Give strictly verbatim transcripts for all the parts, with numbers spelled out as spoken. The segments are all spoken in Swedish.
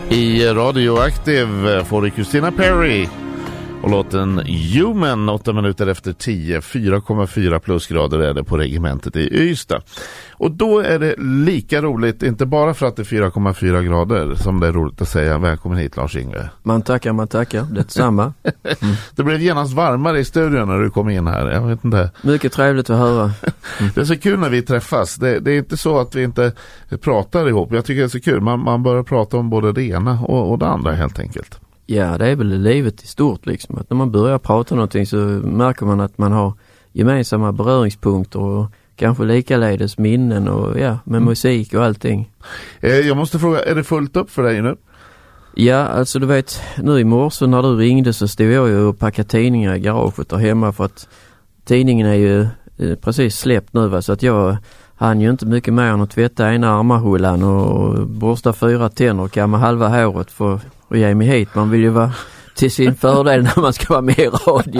I Radioaktiv får du Christina Perry och låten Human, åtta minuter efter tio, fyra komma fyra plusgrader är det på regementet i Ystad. Och då är det lika roligt, inte bara för att det är fyra komma fyra grader, som det är roligt att säga välkommen hit Lars-Inge. Man tackar, man tackar, det är detsamma. Mm. Det blev genast varmare i studion när du kom in här, jag vet inte. Mycket trevligt att höra. Mm. Det är så kul när vi träffas, det, det är inte så att vi inte pratar ihop, jag tycker det är så kul, man, man börjar prata om både det ena och, och det andra helt enkelt. Ja, det är väl livet i stort liksom, att när man börjar prata någonting så märker man att man har gemensamma beröringspunkter och kanske likaledes minnen och ja, med mm. musik och allting. Eh, jag måste fråga, är det fullt upp för dig nu? Ja, alltså du vet, nu i morse när du ringde så stod jag ju och packade tidningar i garaget där hemma för att tidningen är ju eh, precis släppt nu va, så att jag hann ju inte mycket mer än att tvätta ena armahullan och borsta fyra tänder och kamma halva håret för att ge mig hit. Man vill ju vara till sin fördel när man ska vara med i radio.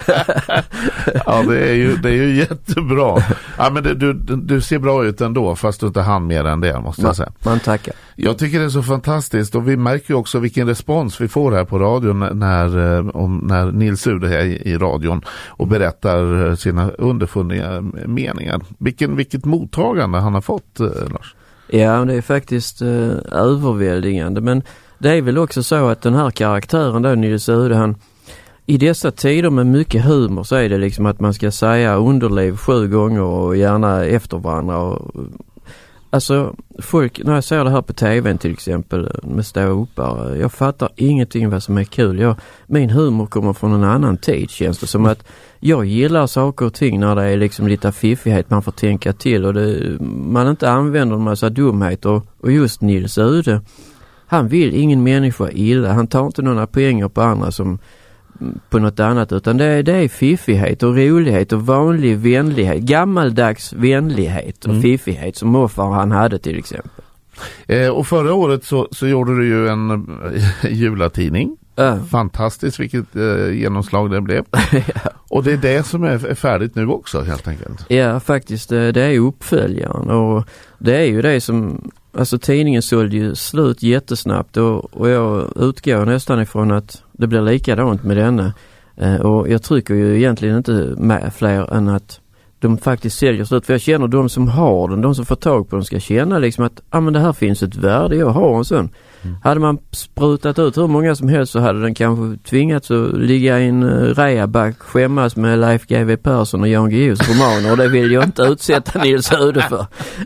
Ja, det är ju, det är ju jättebra. Ja, men det, du, du ser bra ut ändå, fast du inte hann mer än det, måste jag säga. Man tackar. Jag tycker det är så fantastiskt, och vi märker ju också vilken respons vi får här på radion när, om, när Nils Ude är i, i radion och berättar sina underfundiga meningar. Vilken, vilket mottagande han har fått, Lars. Ja, det är faktiskt eh, överväldigande, men det är väl också så att den här karaktären då, Nils Ude, han i dessa tider med mycket humor så är det liksom att man ska säga underliv sju gånger och gärna efter varandra. Och, alltså folk, när jag ser det här på tvn till exempel med ståuppare, jag fattar ingenting vad som är kul. Jag, min humor kommer från en annan tid, känns det som att jag gillar saker och ting när det är liksom lite fiffighet man får tänka till och det, man inte använder en massa dumhet och, och just Nils Ude, han vill ingen människa illa. Han tar inte några poänger på andra som på något annat, utan det är, det är fiffighet och rolighet och vanlig vänlighet. Gammaldags vänlighet och mm. fiffighet som morfar han hade till exempel. Eh, och förra året så, så gjorde du ju en äh, julatidning. Äh. Fantastiskt vilket äh, genomslag det blev. Ja. Och det är det som är, är färdigt nu också helt enkelt. Ja, faktiskt. Det är uppföljaren och det är ju det som, alltså tidningen sålde ju slut jättesnabbt och, och jag utgår nästan ifrån att det blir likadant med denna. Eh, och jag trycker ju egentligen inte med fler än att de faktiskt säljer slut. För jag känner de som har den, de som får tag på den ska känna liksom att ah, men det här finns ett värde, jag har en sån. Mm. Hade man sprutat ut hur många som helst så hade den kanske tvingats att ligga i en uh, reaback, skämmas med Leif G W Persson och Jan Guillous romaner och det vill jag inte utsätta Nils Ude för.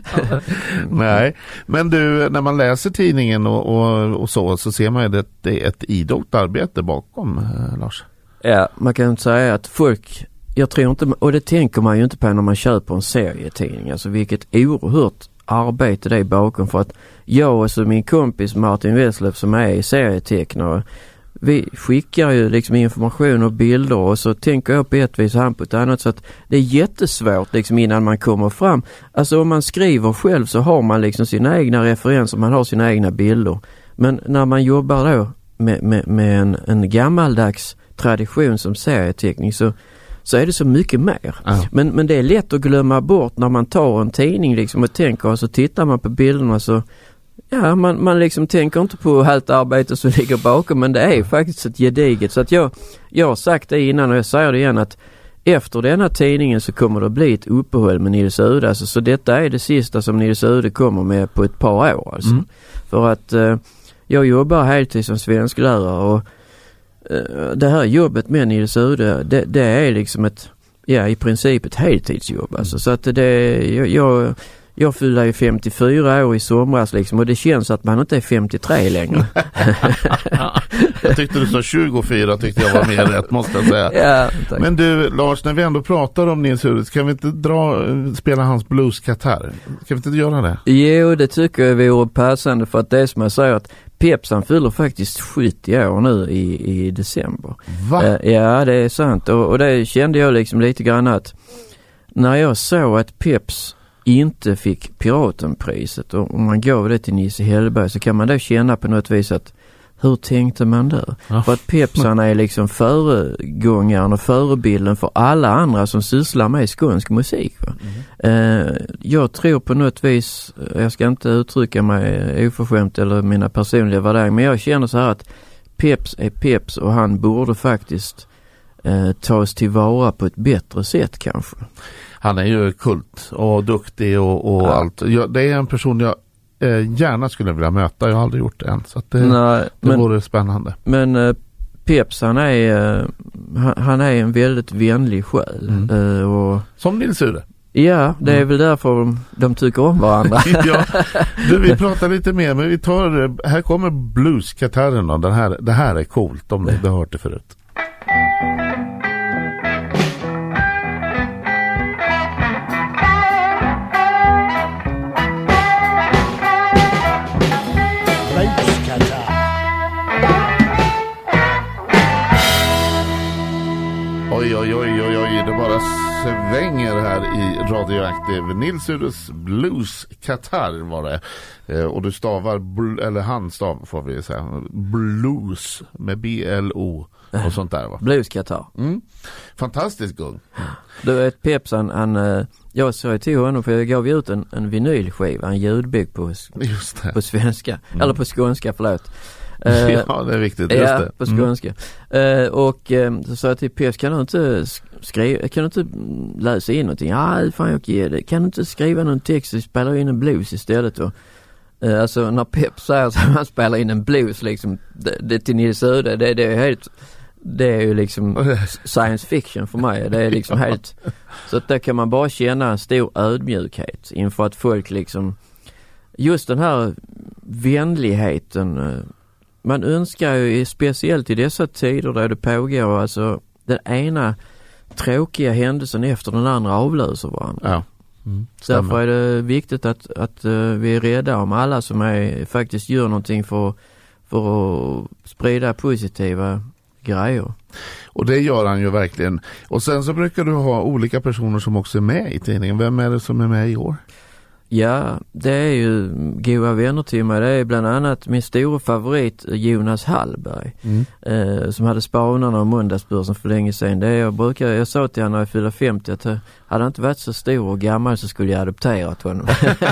Nej, men du, när man läser tidningen och, och, och så, så ser man ju att det är ett idogt arbete bakom, eh, Lars. Ja, man kan säga att folk, jag tror inte, och det tänker man ju inte på när man köper en serietidning, alltså vilket oerhört arbete det är bakom, för att jag och så min kompis Martin Wesslöf som är serietecknare, vi skickar ju liksom information och bilder och så tänker jag på ett vis och han på ett annat, så att det är jättesvårt liksom innan man kommer fram. Alltså om man skriver själv så har man liksom sina egna referenser, man har sina egna bilder, men när man jobbar då med, med, med en, en gammaldags tradition som serieteckning så så är det så mycket mer. Ja. Men, men det är lätt att glömma bort när man tar en tidning liksom och tänker, och så tittar man på bilderna så ja, man, man liksom tänker inte på allt arbete som ligger bakom, men det är faktiskt ett gediget. Så att jag, jag har sagt det innan och jag säger det igen att efter denna tidningen så kommer det att bli ett uppehåll med Nils Ude. Alltså, så detta är det sista som Nils Ude kommer med på ett par år. Alltså. Mm. För att eh, jag jobbar heltid som svensklärare och det här jobbet med Nils Ude, det, det är liksom ett, ja i princip ett heltidsjobb alltså. Så att det, jag, jag fyller ju femtiofyra år i somras liksom, och det känns att man inte är femtiotre längre. Jag tyckte du sa tjugofyra, tyckte jag var mer rätt, måste jag säga. Ja, men du Lars, när vi ändå pratar om Nils Ude, kan vi inte dra, spela hans blues-katarr? Kan vi inte göra det? Jo, det tycker jag vore passande, för att det är som jag säger att Peps han fyller faktiskt sjuttio år nu i, i december. Va? Uh, ja, det är sant. Och, och det kände jag liksom lite grann att när jag såg att Peps inte fick Piratenpriset och, och man gav det till Nisse Hellberg, så kan man då känna på något vis att hur tänkte man där? Ja. För att Pepsan är liksom föregångaren och förebilden för alla andra som sysslar med skånsk musik. Va? Mm. Eh, jag tror på något vis, jag ska inte uttrycka mig oförskämt eller mina personliga värderingar, men jag känner så här att Peps är Peps och han borde faktiskt eh, tas tillvara på ett bättre sätt kanske. Han är ju kult och duktig och, och ja. allt. Jag, det är en person jag eh, gärna skulle vilja möta. Jag har aldrig gjort det än. Så att det, Nej, det men, vore spännande. Men eh, Peps han är, eh, han, han är en väldigt vänlig själ. Mm. Eh, och, Som Nils Ure. Ja, det är mm. väl därför de, de tycker om varandra. Ja, du, vi pratar lite mer, men vi tar, här kommer blues-katarren då. Den här, det här är coolt om ni har hört det förut. Oj, oj, oj, oj, oj, det bara svänger här i Radioaktiv. Nils Ures Blues Katar var det. Eh, och du stavar, bl- eller han stavar får vi säga, blues med B L O och sånt där va? Blues Katar. Mm. Fantastiskt gung. Du vet Pepsan, han, han, jag sa till honom för jag gav ut en, en vinylskiva, en ljudbok på, på svenska, mm. eller på skånska, förlåt. Ja, det är viktigt. Just ja, det. på skånska. Mm. Uh, och um, så sa jag till Peps, kan du inte skriva, kan du inte läsa in någonting? Ja, fan jag ger det. Kan du inte skriva någon text och spela in en blues istället då? Uh, alltså när Peps säger att han spelar in en blues liksom, det, det till Nils Ure, det, det är helt, det är ju liksom science fiction för mig. Det är liksom helt, så att där kan man bara känna en stor ödmjukhet inför att folk liksom, just den här vänligheten, uh, man önskar ju speciellt i dessa tider där det pågår alltså den ena tråkiga händelsen efter den andra avlöser varandra. Ja. Mm, därför är det viktigt att, att uh, vi är rädda om alla som är, faktiskt gör någonting för, för att sprida positiva grejer. Och det gör han ju verkligen. Och sen så brukar du ha olika personer som också är med i tidningen. Vem är det som är med i år? Ja, det är ju goda vänner till mig. Det är bland annat min stora favorit Jonas Hallberg mm. eh, som hade Spanarna och Måndagsbörsen för länge sedan. Det är jag brukar, jag sa till honom när jag fyllde femtio att jag hade inte varit så stor och gammal så skulle jag adopterat honom.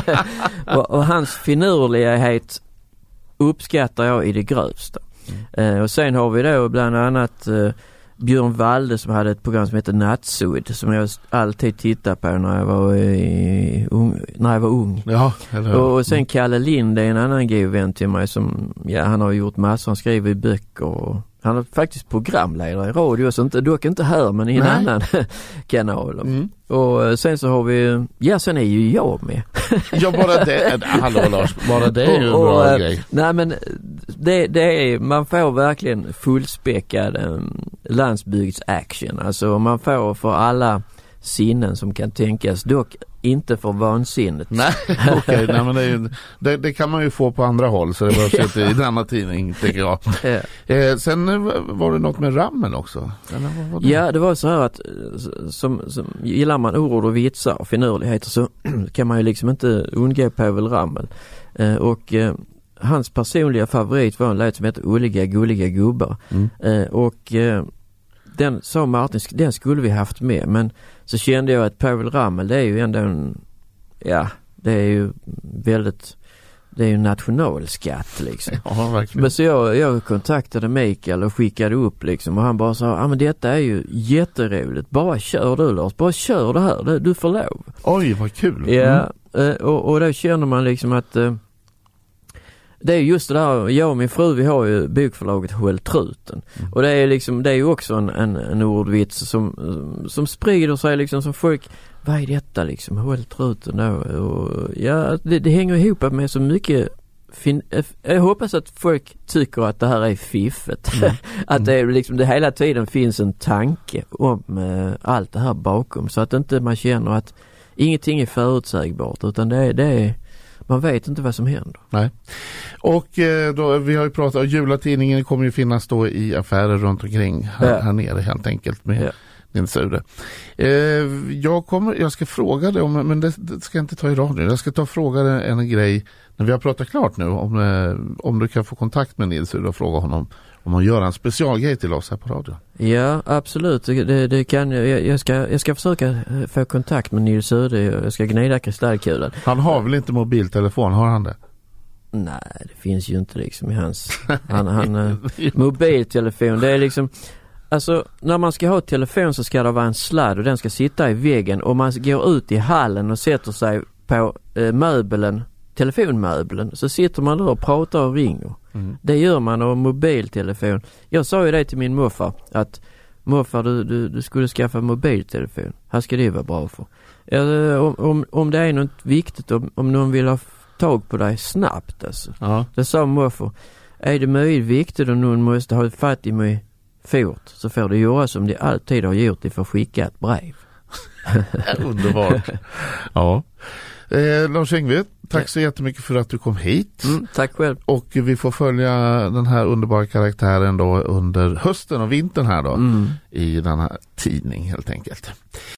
och, och hans finurlighet uppskattar jag i det grövsta. Mm. Eh, och sen har vi då bland annat eh, Björn Walde som hade ett program som heter Nattsudd som jag alltid tittade på när jag var, i, ung, när jag var ung. Ja, eller, och, och sen Kalle Lind är en annan god vän till mig som, ja, han har gjort massor, han skriver i böcker och han är faktiskt programledare i radio så inte, dock inte här men i en Nej. annan kanal. Mm. Och sen så har vi, ja sen är ju jag med. Ja bara det, hallå Lars, bara det är ju en bra och, grej. Nej men det, det är, man får verkligen fullspäckad um, landsbygdsaction. Alltså man får för alla sinnen som kan tänkas, dock inte för vansinnet. Nej, okej. Okay. Nej, men det, är ju, det, det kan man ju få på andra håll så det behövs inte i denna tidning, tycker jag. Ja. Eh, sen var det något med Rammel också. Eller vad var det? Ja, det var så här att som, som, gillar man ord och vitsar och finurligheter så kan man ju liksom inte undgå Povel Ramel. Eh, och eh, hans personliga favorit var en låt som heter Ulliga gulliga gubbar. Mm. Eh, och eh, den sa Martin, den skulle vi haft med, men så kände jag att Povel Ramel, det är ju ändå en, ja, det är ju väldigt, det är ju en nationalskatt liksom. Ja, verkligen. Men så jag, jag kontaktade Mikael och skickade upp liksom och han bara sa, ja men detta är ju jätteroligt, bara kör du Lars, bara kör det här, du, du får lov. Oj, vad kul. Ja, mm. och, och då känner man liksom att det är just det där, jag och min fru vi har ju bokförlaget Håll Truten. Mm. Och det är liksom, det är ju också en, en, en ordvits som, som sprider sig liksom som folk, vad är detta liksom, Håll Truten då? Och ja, det, det hänger ihop med så mycket fin, jag hoppas att folk tycker att det här är fiffet. Mm. Att det är liksom, det hela tiden finns en tanke om uh, allt det här bakom så att inte man känner att ingenting är förutsägbart utan det är, det är man vet inte vad som händer. Nej. Och eh, då, vi har ju pratat om julatidningen kommer ju finnas då i affärer runt omkring här, ja. här nere helt enkelt med ja. Nils Ure. Eh, jag kommer, jag ska fråga dig om, men det, det ska jag inte ta i radio. Jag ska ta och fråga en, en grej När vi har pratat klart nu, om, eh, om du kan få kontakt med Nils och fråga honom om man gör en specialgrej till oss här på radion. Ja, absolut. Det, det kan, jag, jag, ska, jag ska försöka få kontakt med Nils Öde. Jag ska gnida kristallkulan. Han har väl inte mobiltelefon, har han det? Nej, det finns ju inte liksom i hans han, han, mobiltelefon. Det är liksom, alltså när man ska ha telefon så ska det vara en sladd och den ska sitta i väggen. Och man går ut i hallen och sätter sig på eh, möbeln, telefonmöbeln, så sitter man där och pratar och ringer. Mm. Det gör man av mobiltelefon. Jag sa ju det till min morfar, att morfar, du, du, du skulle skaffa mobiltelefon. Här ska det vara bra för. Ja, om, om, om det är något viktigt, om, om någon vill ha tag på dig snabbt alltså. Ja. Det sa morfar, är det möjligt viktigt och någon måste ha fatt i mig fort, så får det göra som de alltid har gjort, de får skicka ett brev. Underbart. Ja. Eh, Lars Engve, tack så jättemycket för att du kom hit. Mm, tack själv. Och vi får följa den här underbara karaktären då under hösten och vintern här då, mm. i den här tidning helt enkelt.